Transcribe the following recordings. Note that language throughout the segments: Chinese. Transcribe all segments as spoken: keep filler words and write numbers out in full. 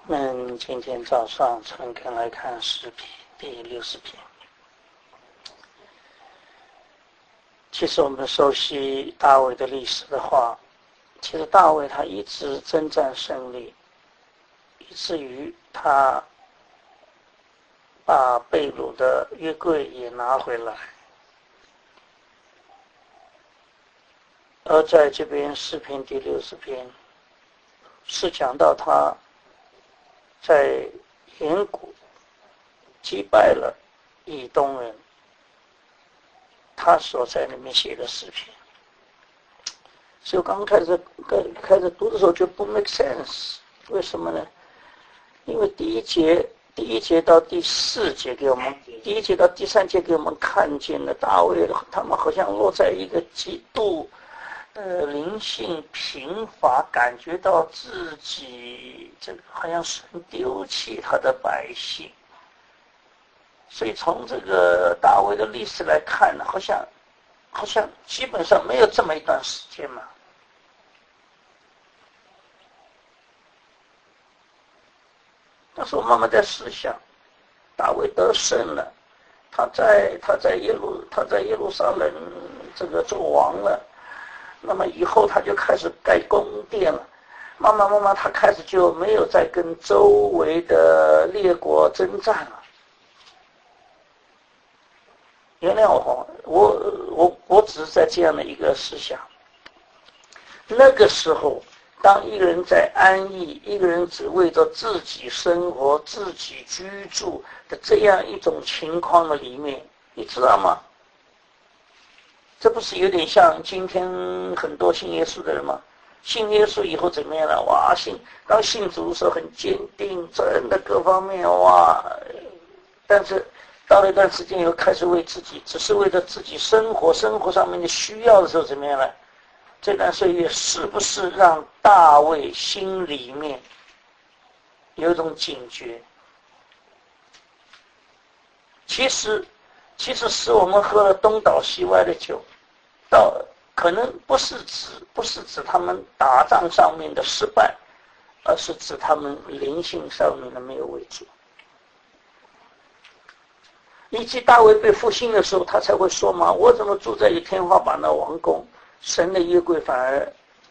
我们今天早上诚恳来看诗篇第六十篇。其实我们熟悉大卫的历史的话，其实大卫他一直征战胜利，以至于他把被掳的约柜也拿回来。而在这边诗篇第六十篇是讲到他在远古击败了以东人，他所在里面写的诗篇。所以我刚开始开始读的时候就不 make sense， 为什么呢？因为第一节第一节到第四节给我们，第一节到第三节给我们看见了大卫他们好像落在一个极度呃，灵性贫乏，感觉到自己这个好像神丢弃他的百姓，所以从这个大卫的历史来看，好像好像基本上没有这么一段时间嘛。但是我慢慢在思想，大卫得胜了，他在他在耶路他在耶路撒冷这个做王了。那么以后他就开始盖宫殿了，慢慢慢慢他开始就没有再跟周围的列国征战了。原谅我，我我我只是在这样的一个思想。那个时候，当一个人在安逸，一个人只为着自己生活、自己居住的这样一种情况的里面，你知道吗？这不是有点像今天很多信耶稣的人吗？信耶稣以后怎么样了？哇，信当信主的时候很坚定，真的各方面哇，但是到了一段时间以后，开始为自己，只是为了自己生活生活上面的需要的时候怎么样了？这段岁月是不是让大卫心里面有一种警觉？其实其实使我们喝了东倒西歪的酒，到可能不是指不是指他们打仗上面的失败，而是指他们灵性上面的没有为主。以及大卫被复兴的时候，他才会说嘛：我怎么住在一天花板的王宫，神的约柜反而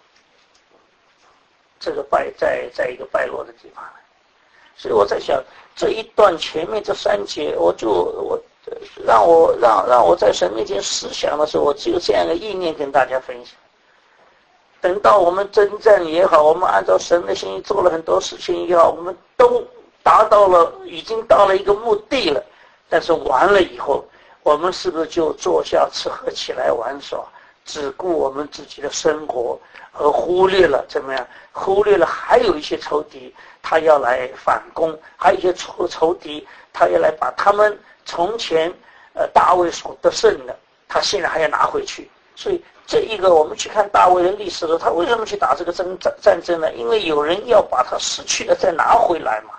这个败在在一个败落的地方。所以我在想，这一段前面这三节，我就我让我让让我在神面前思想的时候，我只有这样的意念跟大家分享。等到我们征战也好，我们按照神的心意做了很多事情也好，我们都达到了，已经到了一个目的了。但是完了以后，我们是不是就坐下吃喝起来玩耍，只顾我们自己的生活，而忽略了怎么样？忽略了还有一些仇敌，他要来反攻，还有一些仇仇敌，他要来把他们从前呃大卫所得胜的，他现在还要拿回去。所以这一个我们去看大卫的历史的时候，他为什么去打这个争战战争呢？因为有人要把他失去的再拿回来嘛。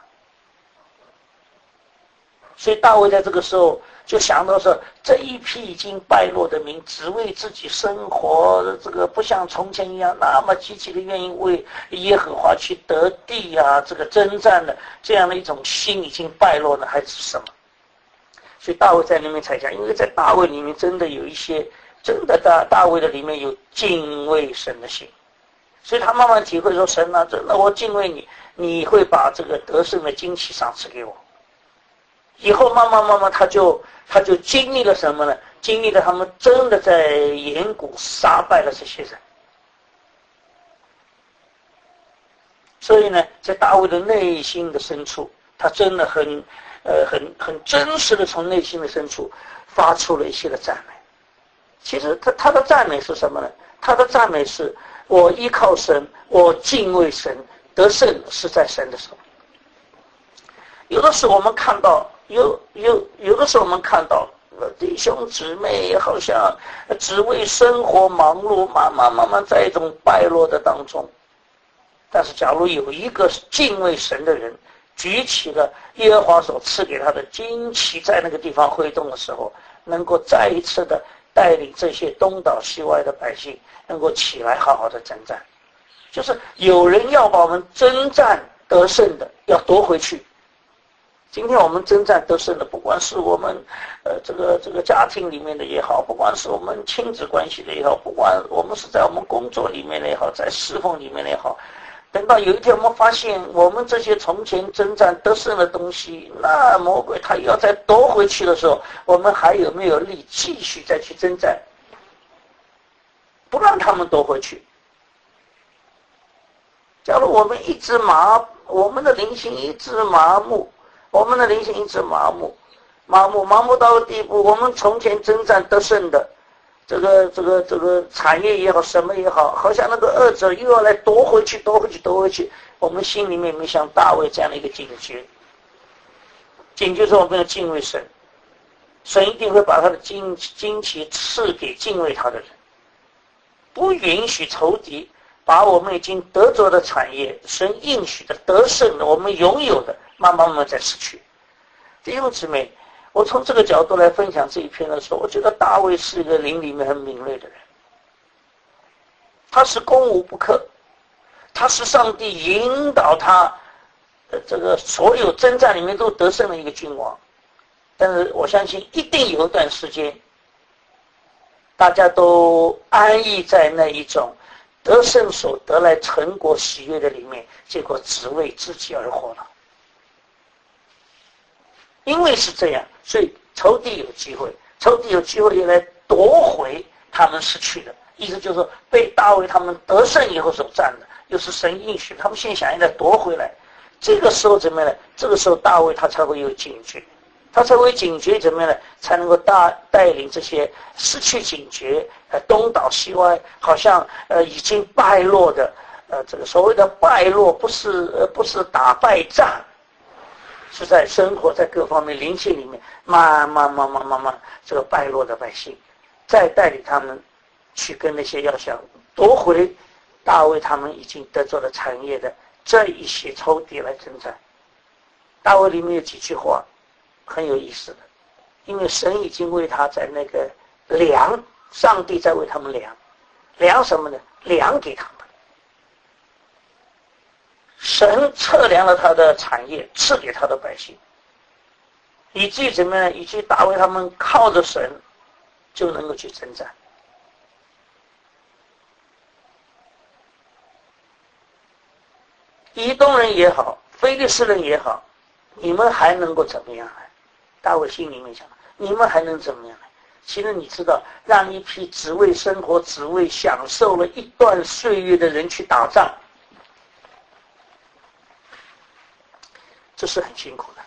所以大卫在这个时候就想到说，这一批已经败落的民，只为自己生活，这个不像从前一样那么积极的愿意为耶和华去得地啊，这个征战的这样的一种心已经败落了，还是什么？所以大卫在里面才讲，因为在大卫里面真的有一些，真的大大卫的里面有敬畏神的心，所以他慢慢体会说，神啊，真的我敬畏你，你会把这个得胜的惊奇赏赐给我。以后慢慢慢慢他就他就经历了什么呢？经历了他们真的在远古杀败了这些人。所以呢，在大卫的内心的深处，他真的很呃很很真实的从内心的深处发出了一些的赞美。其实他他的赞美是什么呢？他的赞美是我依靠神，我敬畏神，得胜是在神的手。有的时候我们看到有有有的时候我们看到弟兄姊妹好像只为生活忙碌，慢慢慢慢在一种败落的当中。但是假如有一个敬畏神的人举起了耶和华所赐给他的旌旗，在那个地方挥动的时候，能够再一次的带领这些东倒西歪的百姓能够起来好好的征战。就是有人要把我们征战得胜的要夺回去。今天我们征战得胜的，不管是我们呃这个这个家庭里面的也好，不管是我们亲子关系的也好，不管我们是在我们工作里面的也好，在侍奉里面的也好，等到有一天我们发现我们这些从前征战得胜的东西，那魔鬼他要再夺回去的时候，我们还有没有力继续再去征战，不让他们夺回去？假如我们一直麻，我们的灵性一直麻木，我们的灵性一直麻木，麻木麻木到地步，我们从前征战得胜的这个这个这个产业也好，什么也好，好像那个恶者又要来夺回去，夺回去，夺回去。我们心里面没像大卫这样的一个警觉，警觉说我们要敬畏神，神一定会把他的旌旌旗赐给敬畏他的人，不允许仇敌把我们已经得着的产业，神应许的得胜的，我们拥有的，慢慢慢慢在失去。弟兄姊妹，我从这个角度来分享这一篇的时候，我觉得大卫是一个灵里面很敏锐的人，他是攻无不克，他是上帝引导他呃这个所有征战里面都得胜的一个君王。但是我相信一定有一段时间大家都安逸在那一种得胜所得来成果喜悦的里面，结果只为自己而活了。因为是这样，所以仇敌有机会，仇敌有机会也来夺回他们失去的。意思就是说，被大卫他们得胜以后所占的，又是神应许，他们现在想要来夺回来。这个时候怎么样呢？这个时候大卫他才会有警觉，他才会警觉怎么样呢？才能够大带领这些失去警觉、呃东倒西歪，好像呃已经败落的，呃这个所谓的败落，不是呃不是打败仗。是在生活在各方面灵性里面慢慢慢慢慢慢这个败落的百姓，再带领他们去跟那些要想夺回大卫他们已经得着的产业的这一些仇敌来征战。大卫里面有几句话很有意思的，因为神已经为他在那个量，上帝在为他们量，量什么呢？量给他们。神测量了他的产业，赐给他的百姓，以至于怎么样？以至于大卫他们靠着神就能够去征战。以东人也好，非利士人也好，你们还能够怎么样呢？大卫心里面想，你们还能怎么样呢？其实你知道，让一批只为生活、只为享受了一段岁月的人去打仗，这是很辛苦的。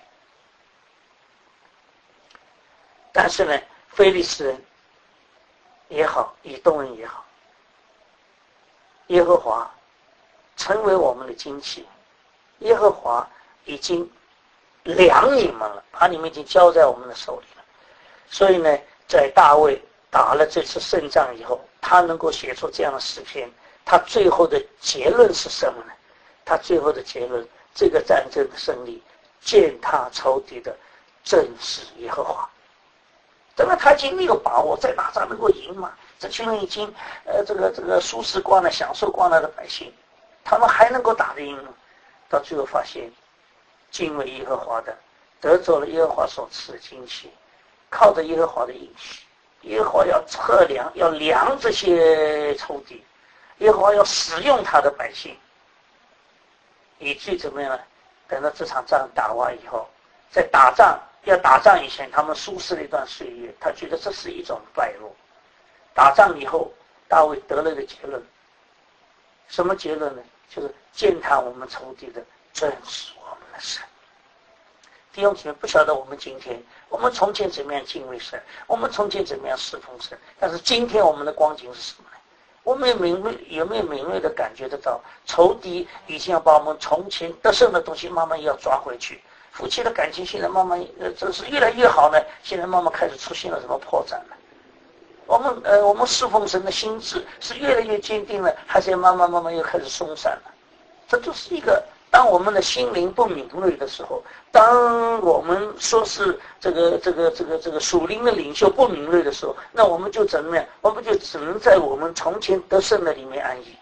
但是呢，非利士人也好，以东人也好，耶和华成为我们的旌旗，耶和华已经量你们了，把你们已经交在我们的手里了。所以呢，在大卫打了这次胜仗以后，他能够写出这样的诗篇，他最后的结论是什么呢？他最后的结论，这个战争的胜利，践踏仇敌的正是耶和华。当然他已经没有把握在打仗能够赢嘛，这群人已经呃这个这个舒适惯了、享受惯了的百姓，他们还能够打得赢吗？到最后发现，敬畏耶和华的得着了耶和华所赐的旌旗，靠着耶和华的应许，耶和华要测量、要量这些仇敌，耶和华要使用他的百姓，以至于怎么样呢？等到这场仗打完以后，在打仗要打仗以前，他们舒适了一段岁月，他觉得这是一种败落。打仗以后，大卫得了一个结论，什么结论呢？就是践踏我们仇敌的正是我们的神。弟兄姊妹，不晓得我们今天，我们从前怎么样敬畏神，我们从前怎么样侍奉神，但是今天我们的光景是什么呢？我们有敏锐有没有敏锐的感觉得到，仇敌已经要把我们从前得胜的东西慢慢要抓回去，夫妻的感情现在慢慢呃这是越来越好呢，现在慢慢开始出现了什么破绽呢？我们呃我们侍奉神的心智是越来越坚定了，还是慢慢慢慢又开始松散了？这就是一个，当我们的心灵不敏锐的时候，当我们说是这个这个这个这个属灵的领袖不敏锐的时候，那我们就怎么样？我们就只能在我们从前得胜的里面安逸。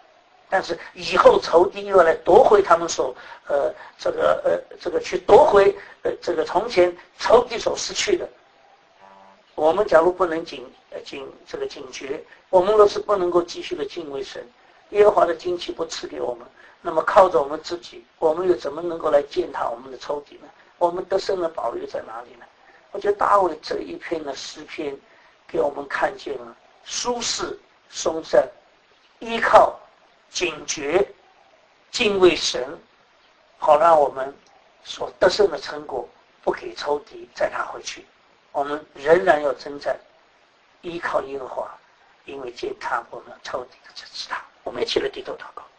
但是以后仇敌又要来夺回他们所呃这个呃这个去夺回呃这个从前仇敌所失去的。我们假如不能警呃警这个警觉，我们若是不能够继续的敬畏神，耶和华的惊奇不赐给我们，那么靠着我们自己，我们又怎么能够来践踏我们的仇敌呢？我们得胜的保佑在哪里呢？我觉得大卫这一篇的诗篇给我们看见了舒适松散，依靠警觉敬畏神，好让我们所得胜的成果不给仇敌再拿回去。我们仍然要征战，依靠耶和华，因为践踏我们仇敌的这知道。我们一起来低头祷告。